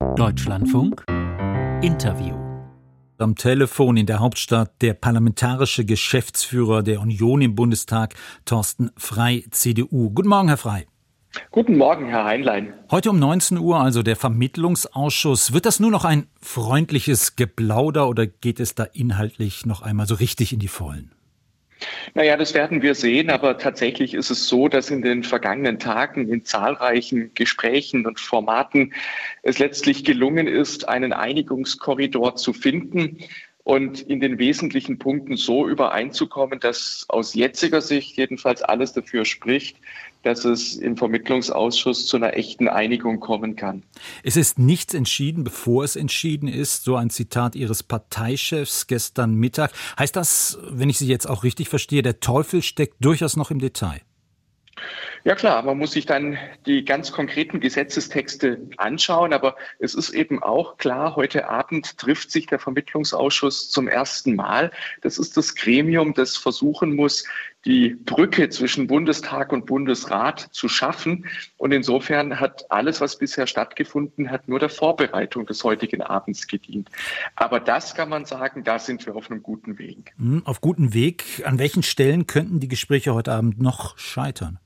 Deutschlandfunk Interview. Am Telefon in der Hauptstadt der parlamentarische Geschäftsführer der Union im Bundestag, Thorsten Frey, CDU. Guten Morgen, Herr Frey. Guten Morgen, Herr Heinlein. Heute um 19 Uhr, also der Vermittlungsausschuss. Wird das nur noch ein freundliches Geplauder oder geht es da inhaltlich noch einmal so richtig in die Vollen? Naja, das werden wir sehen, aber tatsächlich ist es so, dass in den vergangenen Tagen in zahlreichen Gesprächen und Formaten es letztlich gelungen ist, einen Einigungskorridor zu finden und in den wesentlichen Punkten so übereinzukommen, dass aus jetziger Sicht jedenfalls alles dafür spricht, dass es im Vermittlungsausschuss zu einer echten Einigung kommen kann. Es ist nichts entschieden, bevor es entschieden ist. So ein Zitat Ihres Parteichefs gestern Mittag. Heißt das, wenn ich Sie jetzt auch richtig verstehe, der Teufel steckt durchaus noch im Detail? Ja klar, man muss sich dann die ganz konkreten Gesetzestexte anschauen, aber es ist eben auch klar, heute Abend trifft sich der Vermittlungsausschuss zum ersten Mal. Das ist das Gremium, das versuchen muss, die Brücke zwischen Bundestag und Bundesrat zu schaffen. Und insofern hat alles, was bisher stattgefunden hat, nur der Vorbereitung des heutigen Abends gedient. Aber das kann man sagen, da sind wir auf einem guten Weg. Auf guten Weg. An welchen Stellen könnten die Gespräche heute Abend noch scheitern?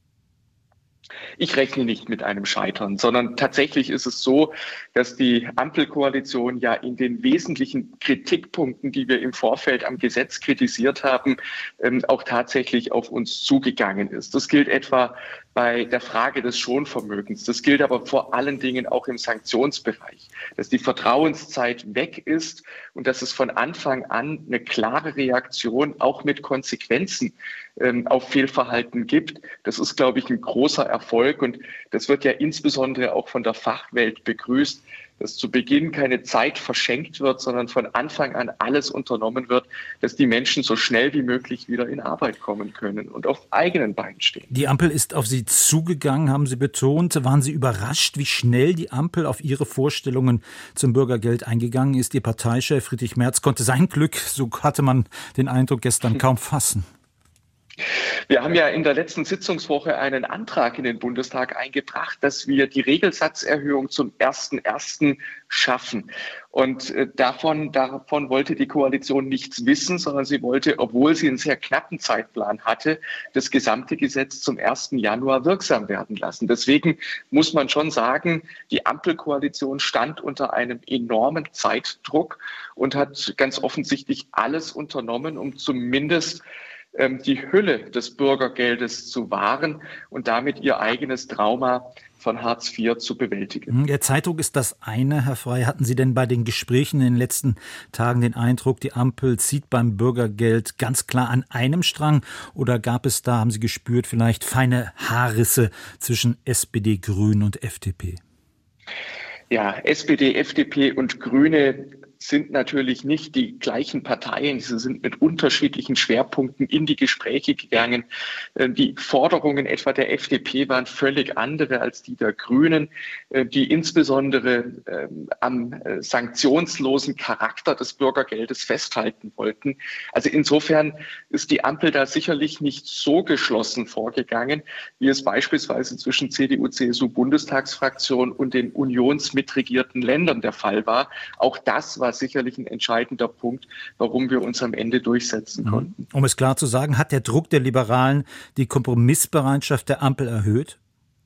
Ich rechne nicht mit einem Scheitern, sondern tatsächlich ist es so, dass die Ampelkoalition ja in den wesentlichen Kritikpunkten, die wir im Vorfeld am Gesetz kritisiert haben, auch tatsächlich auf uns zugegangen ist. Das gilt etwa bei der Frage des Schonvermögens. Das gilt aber vor allen Dingen auch im Sanktionsbereich, dass die Vertrauenszeit weg ist und dass es von Anfang an eine klare Reaktion auch mit Konsequenzen auf Fehlverhalten gibt. Das ist, glaube ich, ein großer Erfolg und das wird ja insbesondere auch von der Fachwelt begrüßt, dass zu Beginn keine Zeit verschenkt wird, sondern von Anfang an alles unternommen wird, dass die Menschen so schnell wie möglich wieder in Arbeit kommen können und auf eigenen Beinen stehen. Die Ampel ist auf Sie zugegangen, haben Sie betont. Waren Sie überrascht, wie schnell die Ampel auf Ihre Vorstellungen zum Bürgergeld eingegangen ist? Ihr Parteichef Friedrich Merz konnte sein Glück, so hatte man den Eindruck, gestern kaum fassen. Wir haben ja in der letzten Sitzungswoche einen Antrag in den Bundestag eingebracht, dass wir die Regelsatzerhöhung zum 1.1. schaffen. Und davon wollte die Koalition nichts wissen, sondern sie wollte, obwohl sie einen sehr knappen Zeitplan hatte, das gesamte Gesetz zum 1. Januar wirksam werden lassen. Deswegen muss man schon sagen, die Ampelkoalition stand unter einem enormen Zeitdruck und hat ganz offensichtlich alles unternommen, um zumindest die Hülle des Bürgergeldes zu wahren und damit ihr eigenes Trauma von Hartz IV zu bewältigen. Der Zeitdruck ist das eine, Herr Frey. Hatten Sie denn bei den Gesprächen in den letzten Tagen den Eindruck, die Ampel zieht beim Bürgergeld ganz klar an einem Strang? Oder gab es da, haben Sie gespürt, vielleicht feine Haarrisse zwischen SPD, Grünen und FDP? Ja, SPD, FDP und Grüne sind natürlich nicht die gleichen Parteien. Sie sind mit unterschiedlichen Schwerpunkten in die Gespräche gegangen. Die Forderungen etwa der FDP waren völlig andere als die der Grünen, die insbesondere am sanktionslosen Charakter des Bürgergeldes festhalten wollten. Also insofern ist die Ampel da sicherlich nicht so geschlossen vorgegangen, wie es beispielsweise zwischen CDU, CSU, Bundestagsfraktion und den unionsmitregierten Ländern der Fall war. Auch das war sicherlich ein entscheidender Punkt, warum wir uns am Ende durchsetzen konnten. Um es klar zu sagen, hat der Druck der Liberalen die Kompromissbereitschaft der Ampel erhöht?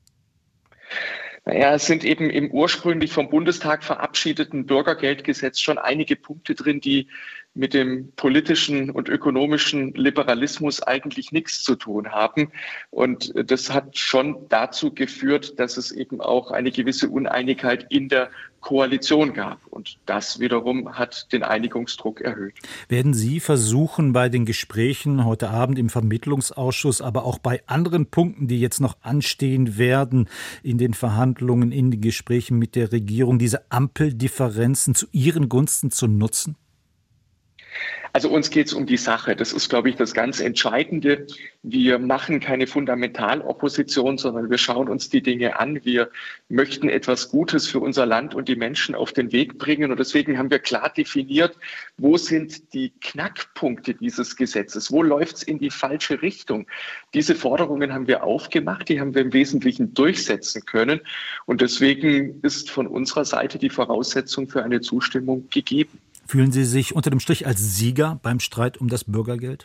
Naja, es sind eben im ursprünglich vom Bundestag verabschiedeten Bürgergeldgesetz schon einige Punkte drin, die mit dem politischen und ökonomischen Liberalismus eigentlich nichts zu tun haben. Und das hat schon dazu geführt, dass es eben auch eine gewisse Uneinigkeit in der Koalition gab. Und das wiederum hat den Einigungsdruck erhöht. Werden Sie versuchen, bei den Gesprächen heute Abend im Vermittlungsausschuss, aber auch bei anderen Punkten, die jetzt noch anstehen werden, in den Verhandlungen, in den Gesprächen mit der Regierung, diese Ampeldifferenzen zu Ihren Gunsten zu nutzen? Also uns geht es um die Sache. Das ist, glaube ich, das ganz Entscheidende. Wir machen keine Fundamentalopposition, sondern wir schauen uns die Dinge an. Wir möchten etwas Gutes für unser Land und die Menschen auf den Weg bringen. Und deswegen haben wir klar definiert, wo sind die Knackpunkte dieses Gesetzes? Wo läuft es in die falsche Richtung? Diese Forderungen haben wir aufgemacht, die haben wir im Wesentlichen durchsetzen können. Und deswegen ist von unserer Seite die Voraussetzung für eine Zustimmung gegeben. Fühlen Sie sich unter dem Strich als Sieger beim Streit um das Bürgergeld?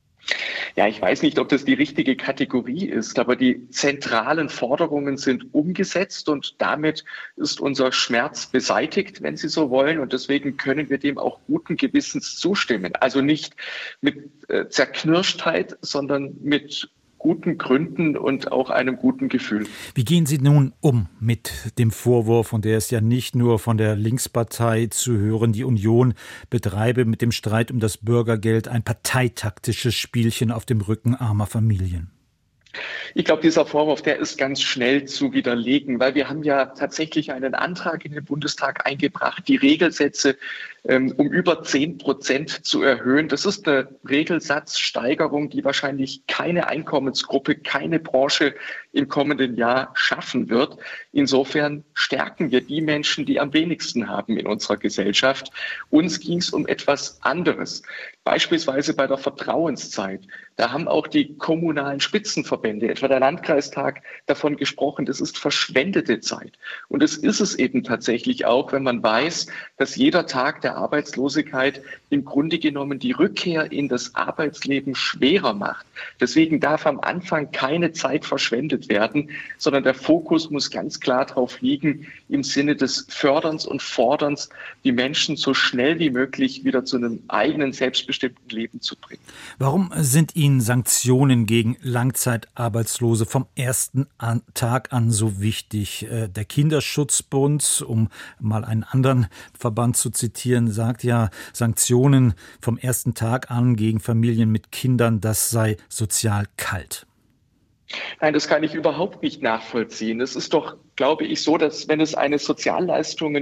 Ja, ich weiß nicht, ob das die richtige Kategorie ist, aber die zentralen Forderungen sind umgesetzt und damit ist unser Schmerz beseitigt, wenn Sie so wollen. Und deswegen können wir dem auch guten Gewissens zustimmen. Also nicht mit Zerknirschtheit, sondern mit guten Gründen und auch einem guten Gefühl. Wie gehen Sie nun um mit dem Vorwurf, und der ist ja nicht nur von der Linkspartei zu hören, die Union betreibe mit dem Streit um das Bürgergeld ein parteitaktisches Spielchen auf dem Rücken armer Familien? Ich glaube, dieser Vorwurf, der ist ganz schnell zu widerlegen, weil wir haben ja tatsächlich einen Antrag in den Bundestag eingebracht, die Regelsätze um über 10% zu erhöhen. Das ist eine Regelsatzsteigerung, die wahrscheinlich keine Einkommensgruppe, keine Branche im kommenden Jahr schaffen wird. Insofern stärken wir die Menschen, die am wenigsten haben in unserer Gesellschaft. Uns ging es um etwas anderes. Beispielsweise bei der Vertrauenszeit. Da haben auch die kommunalen Spitzenverbände, etwa der Landkreistag, davon gesprochen, das ist verschwendete Zeit. Und es ist es eben tatsächlich auch, wenn man weiß, dass jeder Tag der Arbeitslosigkeit im Grunde genommen die Rückkehr in das Arbeitsleben schwerer macht. Deswegen darf am Anfang keine Zeit verschwendet werden, sondern der Fokus muss ganz klar darauf liegen, im Sinne des Förderns und Forderns, die Menschen so schnell wie möglich wieder zu einem eigenen, selbstbestimmten Leben zu bringen. Warum sind Ihnen Sanktionen gegen Langzeitarbeitslose vom ersten Tag an so wichtig? Der Kinderschutzbund, um mal einen anderen Verband zu zitieren, sagt ja, Sanktionen vom ersten Tag an gegen Familien mit Kindern, das sei sozial kalt. Nein, das kann ich überhaupt nicht nachvollziehen. Es ist doch, glaube ich, so, dass wenn es eine Sozialleistung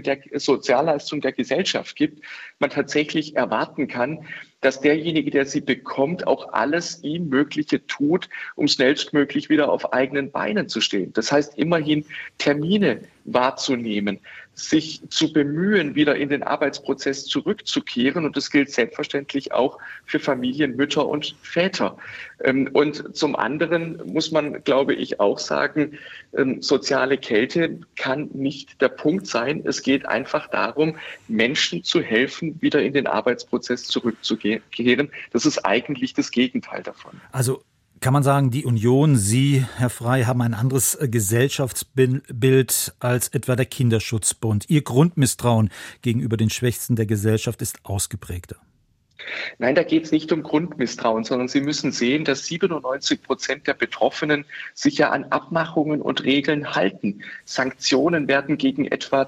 der Gesellschaft gibt, man tatsächlich erwarten kann, dass derjenige, der sie bekommt, auch alles ihm Mögliche tut, um schnellstmöglich wieder auf eigenen Beinen zu stehen. Das heißt, immerhin Termine wahrzunehmen, sich zu bemühen, wieder in den Arbeitsprozess zurückzukehren. Und das gilt selbstverständlich auch für Familien, Mütter und Väter. Und zum anderen muss man, glaube ich, auch sagen, soziale Kälte kann nicht der Punkt sein. Es geht einfach darum, Menschen zu helfen, wieder in den Arbeitsprozess zurückzukehren. Das ist eigentlich das Gegenteil davon. Also kann man sagen, die Union, Sie, Herr Frey, haben ein anderes Gesellschaftsbild als etwa der Kinderschutzbund. Ihr Grundmisstrauen gegenüber den Schwächsten der Gesellschaft ist ausgeprägter. Nein, da geht es nicht um Grundmisstrauen, sondern Sie müssen sehen, dass 97% der Betroffenen sich ja an Abmachungen und Regeln halten. Sanktionen werden gegen etwa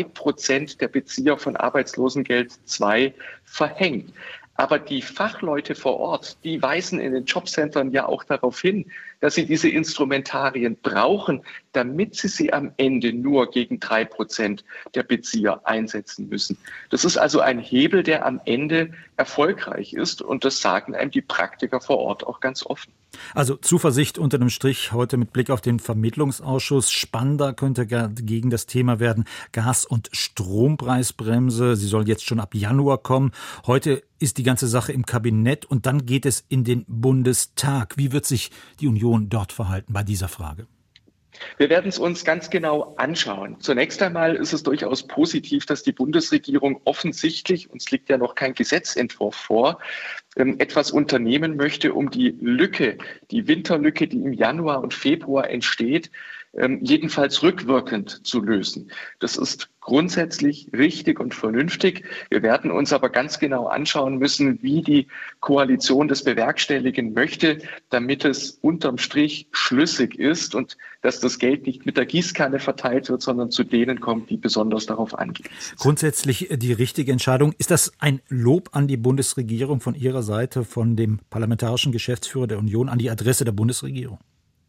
3% der Bezieher von Arbeitslosengeld II verhängt. Aber die Fachleute vor Ort, die weisen in den Jobcentern ja auch darauf hin, dass sie diese Instrumentarien brauchen, damit sie am Ende nur gegen 3% der Bezieher einsetzen müssen. Das ist also ein Hebel, der am Ende erfolgreich ist und das sagen einem die Praktiker vor Ort auch ganz offen. Also Zuversicht unter dem Strich heute mit Blick auf den Vermittlungsausschuss. Spannender könnte gegen das Thema werden Gas- und Strompreisbremse. Sie soll jetzt schon ab Januar kommen. Heute ist die ganze Sache im Kabinett und dann geht es in den Bundestag. Wie wird sich die Union dort verhalten bei dieser Frage? Wir werden es uns ganz genau anschauen. Zunächst einmal ist es durchaus positiv, dass die Bundesregierung offensichtlich, uns liegt ja noch kein Gesetzentwurf vor, etwas unternehmen möchte, um die Lücke, die Winterlücke, die im Januar und Februar entsteht, jedenfalls rückwirkend zu lösen. Das ist grundsätzlich richtig und vernünftig. Wir werden uns aber ganz genau anschauen müssen, wie die Koalition das bewerkstelligen möchte, damit es unterm Strich schlüssig ist und dass das Geld nicht mit der Gießkanne verteilt wird, sondern zu denen kommt, die besonders darauf angewiesen sind. Grundsätzlich die richtige Entscheidung. Ist das ein Lob an die Bundesregierung von Ihrer Seite, von dem parlamentarischen Geschäftsführer der Union, an die Adresse der Bundesregierung?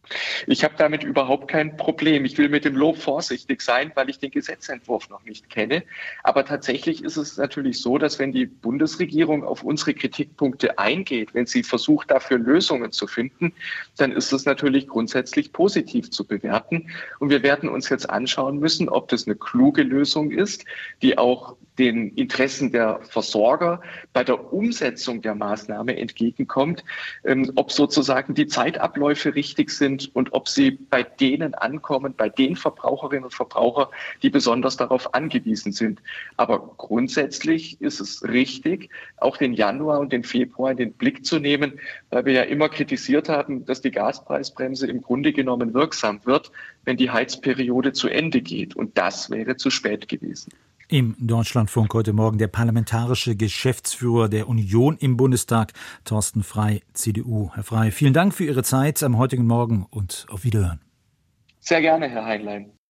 Ich habe damit überhaupt kein Problem. Ich will mit dem Lob vorsichtig sein, weil ich den Gesetzentwurf noch nicht kenne. Aber tatsächlich ist es natürlich so, dass wenn die Bundesregierung auf unsere Kritikpunkte eingeht, wenn sie versucht, dafür Lösungen zu finden, dann ist es natürlich grundsätzlich positiv zu bewerten. Und wir werden uns jetzt anschauen müssen, ob das eine kluge Lösung ist, die auch den Interessen der Versorger bei der Umsetzung der Maßnahme entgegenkommt, ob sozusagen die Zeitabläufe richtig sind und ob sie bei denen ankommen, bei den Verbraucherinnen und Verbrauchern, die besonders darauf angewiesen sind. Aber grundsätzlich ist es richtig, auch den Januar und den Februar in den Blick zu nehmen, weil wir ja immer kritisiert haben, dass die Gaspreisbremse im Grunde genommen wirksam wird, wenn die Heizperiode zu Ende geht. Und das wäre zu spät gewesen. Im Deutschlandfunk heute Morgen der parlamentarische Geschäftsführer der Union im Bundestag, Thorsten Frey, CDU. Herr Frey, vielen Dank für Ihre Zeit am heutigen Morgen und auf Wiederhören. Sehr gerne, Herr Heinlein.